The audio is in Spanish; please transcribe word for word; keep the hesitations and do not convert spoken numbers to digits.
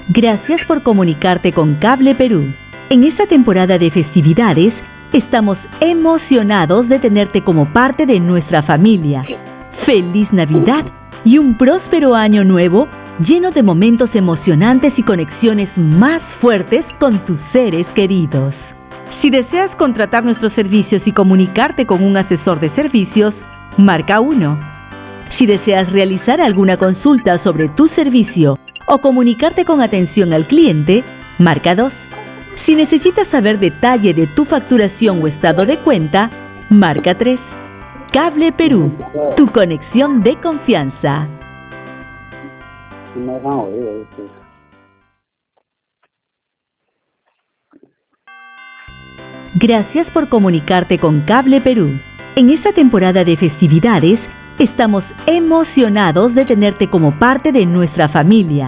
Gracias por comunicarte con Cable Perú. En esta temporada de festividades, estamos emocionados de tenerte como parte de nuestra familia. ¡Feliz Navidad y un próspero año nuevo lleno de momentos emocionantes y conexiones más fuertes con tus seres queridos! Si deseas contratar nuestros servicios y comunicarte con un asesor de servicios, marca uno. Si deseas realizar alguna consulta sobre tu servicio o comunicarte con atención al cliente, marca dos. Si necesitas saber detalle de tu facturación o estado de cuenta, marca tres. Cable Perú, tu conexión de confianza. Gracias por comunicarte con Cable Perú. En esta temporada de festividades, estamos emocionados de tenerte como parte de nuestra familia.